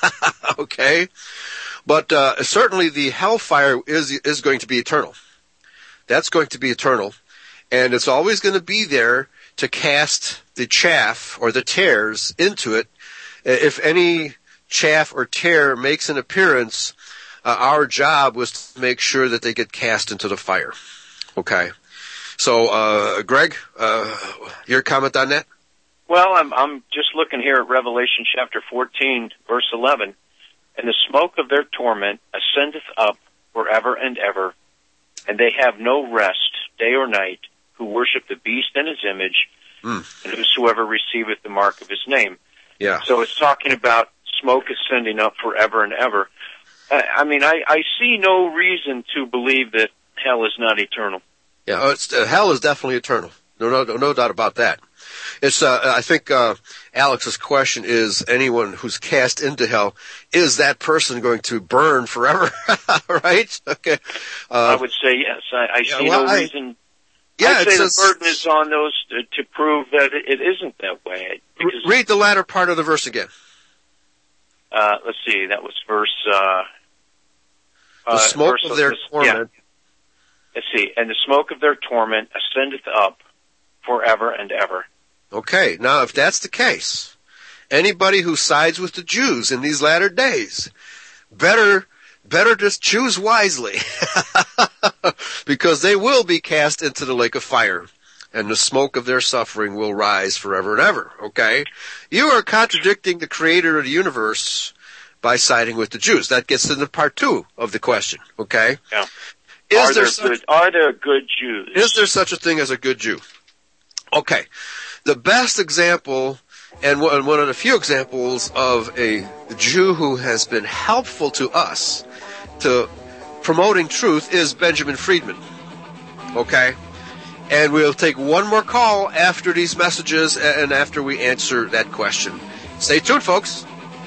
Okay. But uh, certainly the hellfire is is going to be eternal. That's going to be eternal. And it's always going to be there to cast the chaff or the tares into it. If any chaff or tear makes an appearance, uh, our job was to make sure that they get cast into the fire. Okay. So, uh, Greg, uh, your comment on that? Well, I'm, I'm just looking here at Revelation chapter fourteen, verse eleven. And the smoke of their torment ascendeth up forever and ever, and they have no rest, day or night, who worship the beast and his image, mm. and whosoever receiveth the mark of his name. Yeah. So it's talking about smoke ascending up forever and ever. I, I mean, I, I see no reason to believe that hell is not eternal. Yeah, it's, uh, hell is definitely eternal. No, no, no, no doubt about that. It's, uh, I think, uh, Alex's question is anyone who's cast into hell, is that person going to burn forever? Right? Okay. Uh, I would say yes. I, I yeah, see well, no I, reason. Yeah, I'd say says, the burden is on those to, to prove that it, it isn't that way. Because, read the latter part of the verse again. Uh, let's see, that was verse, uh, the uh, smoke verse of their of, torment. Yeah. let's see, and the smoke of their torment ascendeth up forever and ever. Okay, now if that's the case, anybody who sides with the Jews in these latter days, better, better just choose wisely, because they will be cast into the lake of fire, and the smoke of their suffering will rise forever and ever, okay? You are contradicting the creator of the universe by siding with the Jews. That gets into part two of the question, okay? Yeah. Is are, there there such, good, are there good Jews? Is there such a thing as a good Jew? Okay. The best example, and one of the few examples of a Jew who has been helpful to us to promoting truth, is Benjamin Friedman. Okay? And we'll take one more call after these messages and after we answer that question. Stay tuned, folks.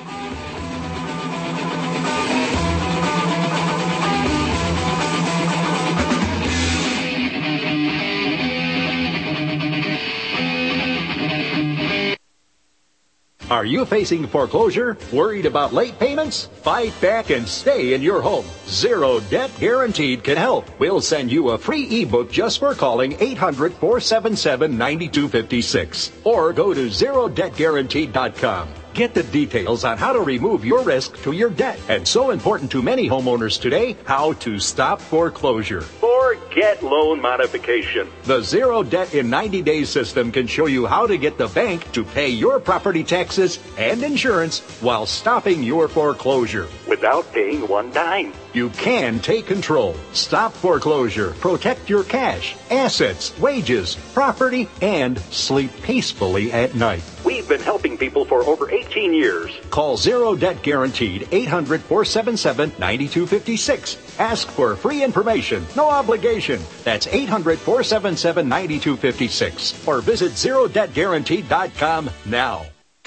Are you facing foreclosure? Worried about late payments? Fight back and stay in your home. Zero Debt Guaranteed can help. We'll send you a free ebook just for calling eight hundred, four seven seven, nine two five six or go to zero debt guaranteed dot com. Get the details on how to remove your risk to your debt. And so important to many homeowners today, how to stop foreclosure. Forget loan modification. The Zero Debt in ninety days system can show you how to get the bank to pay your property taxes and insurance while stopping your foreclosure without paying one dime. You can take control, stop foreclosure, protect your cash, assets, wages, property, and sleep peacefully at night. We've been helping people for over eighteen years. Call Zero Debt Guaranteed, eight hundred, four seven seven, nine two five six. Ask for free information, no obligation. That's eight hundred, four seven seven, nine two five six. Or visit zero debt guaranteed dot com now.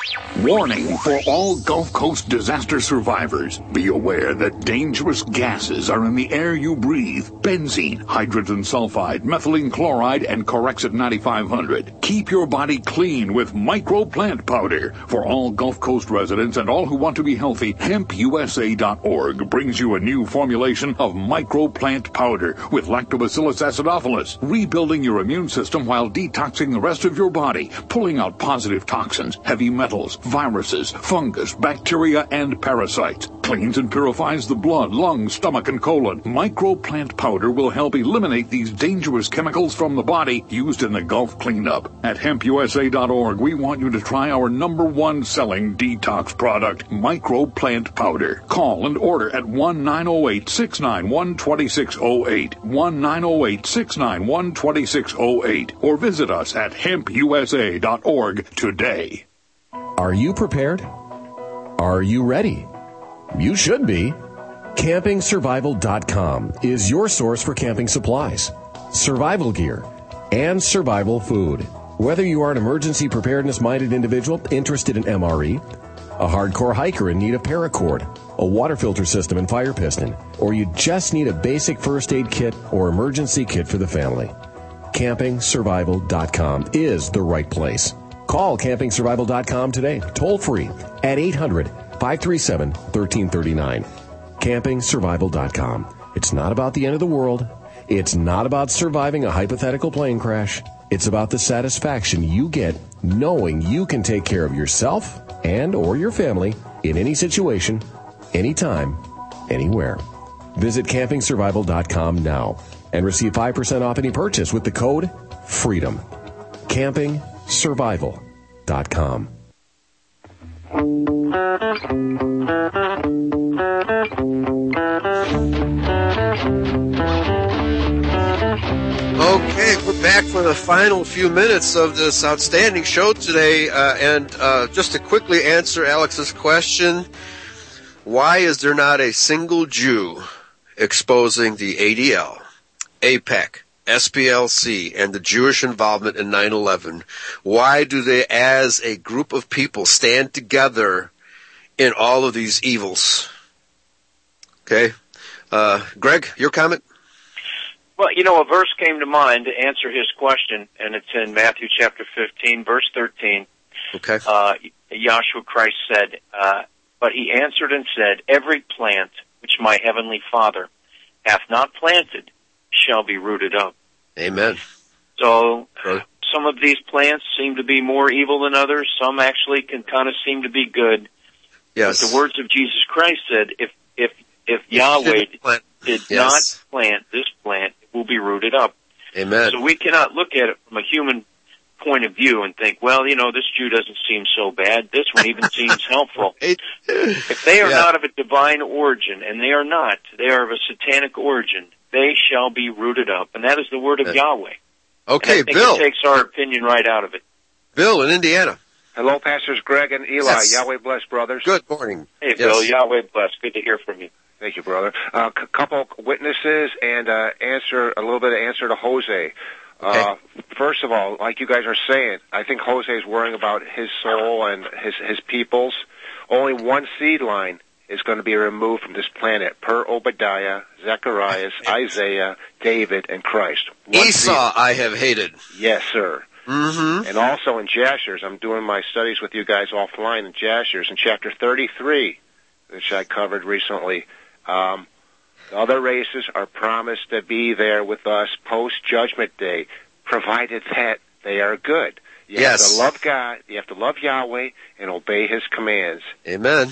Warning for all Gulf Coast disaster survivors. Be aware that dangerous gases are in the air you breathe. Benzene, hydrogen sulfide, methylene chloride, and Corexit ninety-five hundred. Keep your body clean with Micro Plant Powder. For all Gulf Coast residents and all who want to be healthy, hemp U S A dot org brings you a new formulation of Micro Plant Powder with Lactobacillus acidophilus, rebuilding your immune system while detoxing the rest of your body, pulling out positive toxins, heavy metals, viruses, fungus, bacteria, and parasites. Cleans and purifies the blood, lungs, stomach, and colon. Micro Plant Powder will help eliminate these dangerous chemicals from the body used in the Gulf cleanup. At hemp U S A dot org, we want you to try our number one selling detox product, Micro Plant Powder. Call and order at one nine zero eight, six nine one, two six zero eight, one nine zero eight, six nine one, two six zero eight, or visit us at hemp U S A dot org today. Are you prepared? Are you ready? You should be. camping survival dot com is your source for camping supplies, survival gear, and survival food. Whether you are an emergency preparedness-minded individual interested in M R E, a hardcore hiker in need of paracord, a water filter system and fire piston, or you just need a basic first aid kit or emergency kit for the family, camping survival dot com is the right place. Call camping survival dot com today, toll free at eight hundred, five three seven, one three three nine. camping survival dot com. It's not about the end of the world. It's not about surviving a hypothetical plane crash. It's about the satisfaction you get knowing you can take care of yourself and or your family in any situation, anytime, anywhere. Visit camping survival dot com now and receive five percent off any purchase with the code FREEDOM. camping survival dot com. Okay, we're back for the final few minutes of this outstanding show today, uh, and uh, just to quickly answer Alex's question, why is there not a single Jew exposing the A D L, AIPAC, S P L C, and the Jewish involvement in nine eleven? Why do they, as a group of people, stand together in all of these evils? Okay. Uh, Greg, your comment? Well, you know, a verse came to mind to answer his question, and it's in Matthew chapter fifteen, verse thirteen. Okay. Uh, Yahshua Christ said, uh, but he answered and said, every plant which my heavenly Father hath not planted shall be rooted up. Amen. So some of these plants seem to be more evil than others. Some actually can kind of seem to be good. Yes. But the words of Jesus Christ said, if if if Yahweh plant. did yes. not plant this plant, it will be rooted up. Amen. So we cannot look at it from a human point of view and think, well, you know, this Jew doesn't seem so bad. This one even seems helpful. If they are yeah. not of a divine origin, and they are not, they are of a satanic origin, they shall be rooted up. And that is the word of yeah. Yahweh. Okay, and I think Bill. it takes our opinion right out of it. Bill in Indiana. Hello, Pastors Greg and Eli. Yes. Yahweh bless, brothers. Good morning. Hey, yes. Bill. Yahweh bless. Good to hear from you. Thank you, brother. A uh, c- couple witnesses and uh, answer a little bit of answer to Jose. Okay. Uh, first of all, like you guys are saying, I think Jose is worrying about his soul and his his peoples. Only one seed line is going to be removed from this planet, per Obadiah, Zechariah, Isaiah, David, and Christ. One Esau seed. I have hated. Yes, sir. Mm-hmm. And also in Jashers, I'm doing my studies with you guys offline in Jashers, in chapter thirty-three, which I covered recently. Um, the other races are promised to be there with us post-Judgment Day, provided that they are good. You yes. have to love God, you have to love Yahweh, and obey His commands. Amen.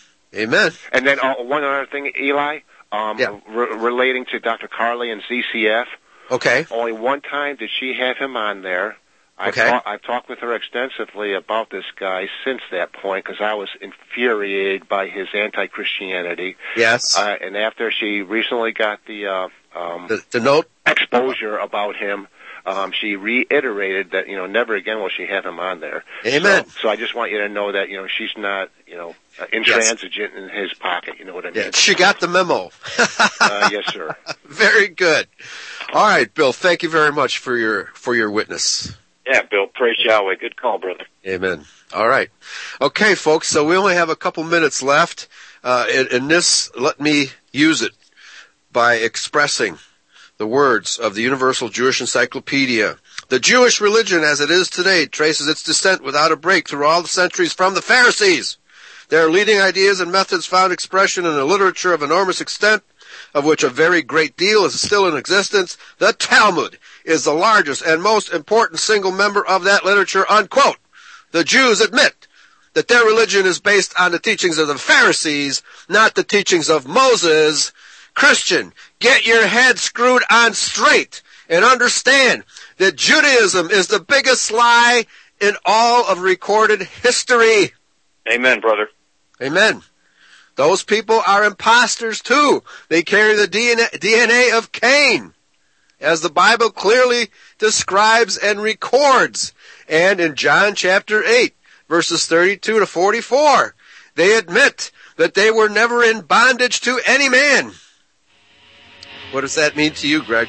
Amen. And then uh, one other thing, Eli, um, yeah. re- relating to Doctor Carly and Z C F. Okay. Only one time did she have him on there. I've, okay. ta- I've talked with her extensively about this guy since that point because I was infuriated by his anti-Christianity. Yes. Uh, and after she recently got the, uh, um, the, the note exposure about him, um, she reiterated that, you know, never again will she have him on there. Amen. So, so I just want you to know that, you know, she's not, you know, uh, intransigent yes. in his pocket. You know what I mean? Yeah, she got the memo. uh, yes, sir. Very good. All right, Bill, thank you very much for your, for your witness. Yeah, Bill, praise Yahweh. Good call, brother. Amen. All right. Okay, folks, so we only have a couple minutes left. Uh, in, in this, let me use it by expressing the words of the Universal Jewish Encyclopedia. The Jewish religion as it is today traces its descent without a break through all the centuries from the Pharisees. Their leading ideas and methods found expression in a literature of enormous extent, of which a very great deal is still in existence. The Talmud is the largest and most important single member of that literature, unquote. The Jews admit that their religion is based on the teachings of the Pharisees, not the teachings of Moses. Christian, get your head screwed on straight and understand that Judaism is the biggest lie in all of recorded history. Amen, brother. Amen. Those people are imposters too. They carry the D N A of Cain, as the Bible clearly describes and records. And in John chapter eight, verses thirty-two to forty-four, they admit that they were never in bondage to any man. What does that mean to you, Greg?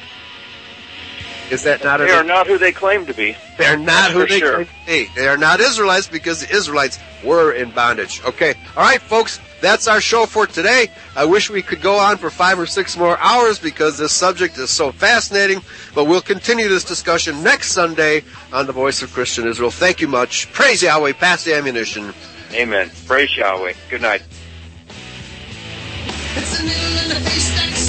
Is that not? They a, are not who they claim to be. They're not who they sure. claim to be. They are not Israelites because the Israelites were in bondage. Okay. All right, folks. That's our show for today. I wish we could go on for five or six more hours because this subject is so fascinating. But we'll continue this discussion next Sunday on the Voice of Christian Israel. Thank you much. Praise Yahweh. Pass the ammunition. Amen. Praise Yahweh. Good night. It's a nail in the face that's